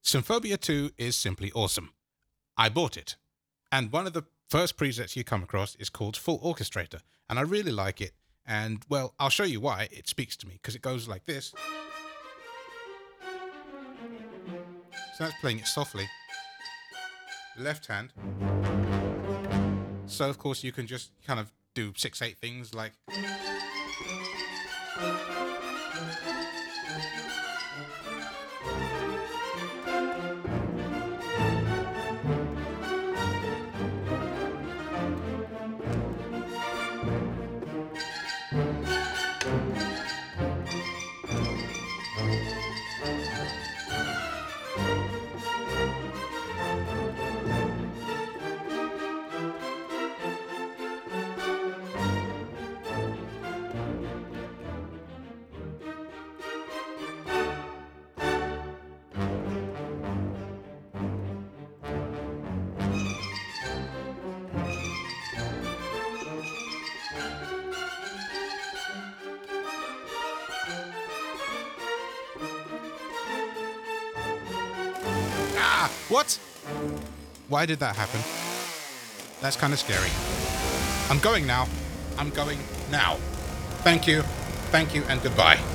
Symphonia 2 is simply awesome. I bought it. And one of the first presets you come across is called Full Orchestrator. And I really like it. And, well, I'll show you why it speaks to me. Because it goes like this. So that's playing it softly. Left hand. So, of course, you can just kind of do 6/8 things like... Ah! What? Why did that happen? That's kind of scary. I'm going now. I'm going now. Thank you, and goodbye.